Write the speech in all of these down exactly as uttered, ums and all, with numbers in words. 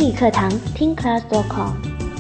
理课堂听 class dot com。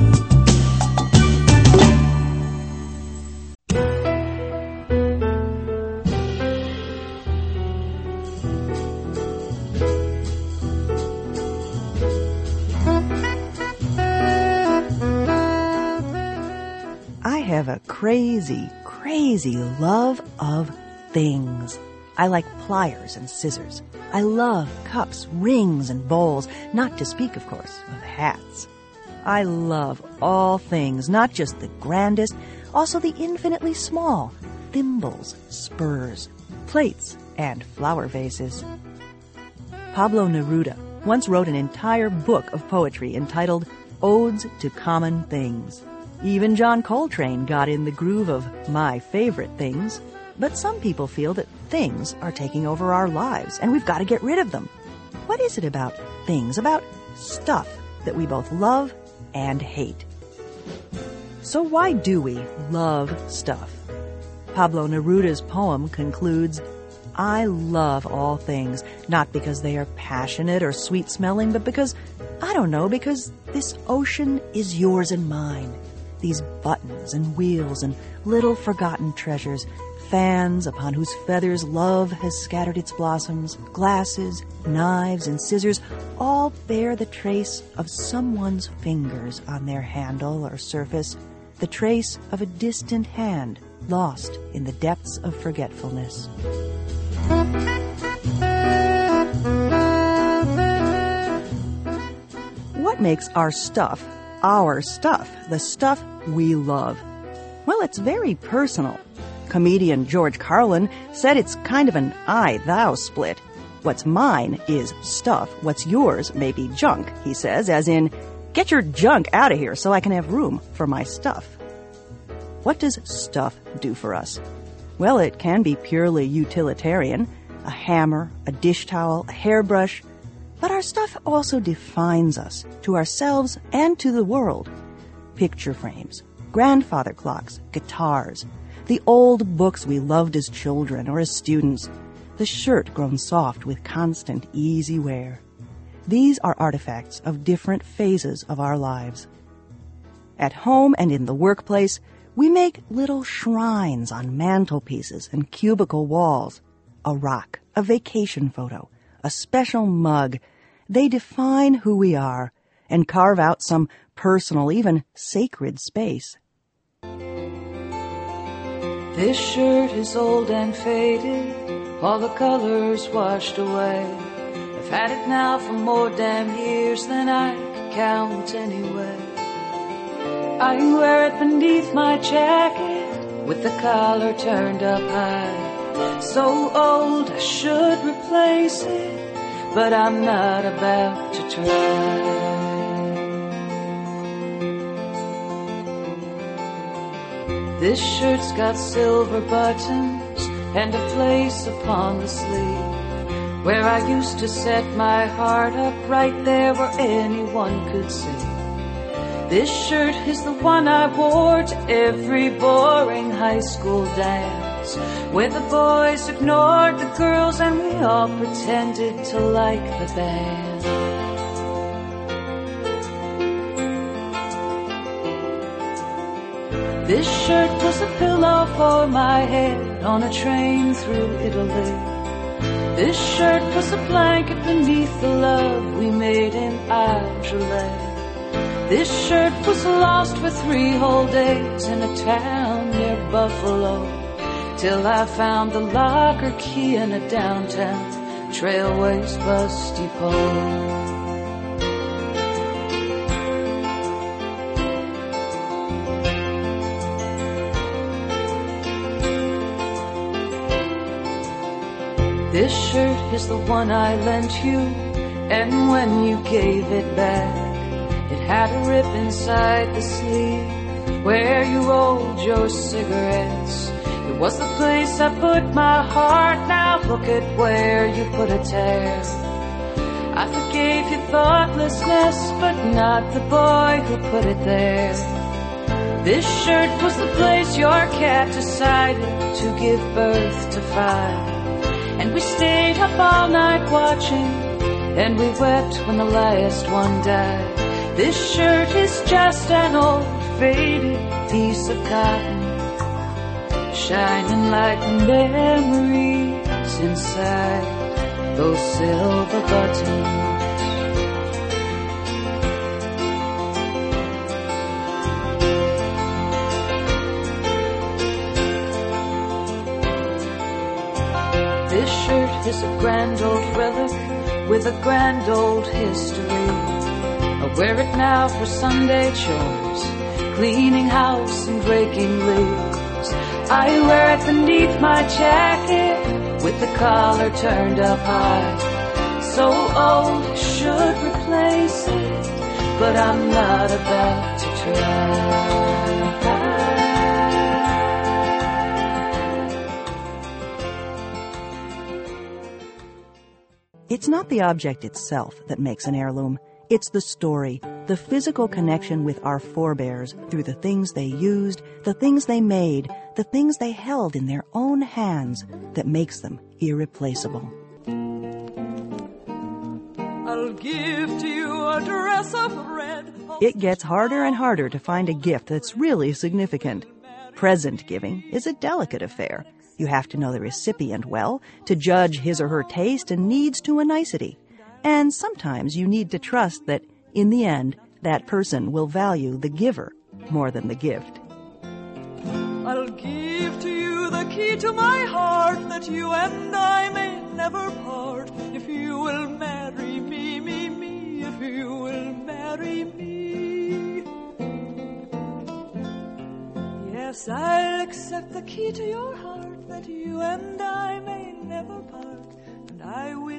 I have a crazy, crazy love of things. I like pliers and scissors. I love cups, rings, and bowls, not to speak, of course, of hats. I love all things, not just the grandest, also the infinitely small, thimbles, spurs, plates, and flower vases. Pablo Neruda once wrote an entire book of poetry entitled Odes to Common Things. Even John Coltrane got in the groove of my favorite things. But some people feel that things are taking over our lives, and we've got to get rid of them. What is it about things, about stuff, that we both love and hate? So why do we love stuff? Pablo Neruda's poem concludes, I love all things, not because they are passionate or sweet-smelling, but because, I don't know, because this ocean is yours and mine. These buttons and wheels and little forgotten treasures, fans upon whose feathers love has scattered its blossoms, glasses, knives, and scissors, all bear the trace of someone's fingers on their handle or surface, the trace of a distant hand lost in the depths of forgetfulness. What makes our stuff our stuff, the stuff we love? Well, it's very personal. Comedian George Carlin said it's kind of an I-thou split. What's mine is stuff, what's yours may be junk, he says, as in, get your junk out of here so I can have room for my stuff. What does stuff do for us? Well, it can be purely utilitarian, a hammer, a dish towel, a hairbrush, but our stuff also defines us, to ourselves and to the world. Picture frames, grandfather clocks, guitars, the old books we loved as children or as students, the shirt grown soft with constant easy wear. These are artifacts of different phases of our lives. At home and in the workplace, we make little shrines on mantelpieces and cubicle walls. A rock, a vacation photo, a special mug. They define who we are and carve out some personal, even sacred space. This shirt is old and faded, all the colors washed away. I've had it now for more damn years than I can count anyway. I wear it beneath my jacket, with the collar turned up high. So old I should replace it, but I'm not about to try. This shirt's got silver buttons and a place upon the sleeve where I used to set my heart up, right there where anyone could see. This shirt is the one I wore to every boring high school dance, where the boys ignored the girls and we all pretended to like the band. This shirt was a pillow for my head on a train through Italy. This shirt was a blanket beneath the love we made in Algeria. This shirt was lost for three whole days in a town near Buffalo, till I found the locker key in a downtown Trailways bus depot. This shirt is the one I lent you, and when you gave it back, it had a rip inside the sleeve where you rolled your cigarettes. It was the place I put my heart, now look at where you put a tear. I forgave your thoughtlessness, but not the boy who put it there. This shirt was the place your cat decided to give birth to five. And we stayed up all night watching and we wept when the last one died. This shirt is just an old faded piece of cotton, shining like memories inside those silver buttons. This shirt is a grand old relic with a grand old history. I wear it now for Sunday chores, cleaning house and raking leaves. I wear it beneath my jacket with the collar turned up high. So old I should replace it, but I'm not about to try. It's not the object itself that makes an heirloom. It's the story, the physical connection with our forebears through the things they used, the things they made, the things they held in their own hands that makes them irreplaceable. I'll give to you a dress of red. It gets harder and harder to find a gift that's really significant. Present giving is a delicate affair. You have to know the recipient well to judge his or her taste and needs to a nicety. And sometimes you need to trust that, in the end, that person will value the giver more than the gift. I'll give to you the key to my heart, that you and I may never part. If you will marry me, me, me, if you will marry me. Yes, I'll accept the key to your heart, that you and I may never part. And I will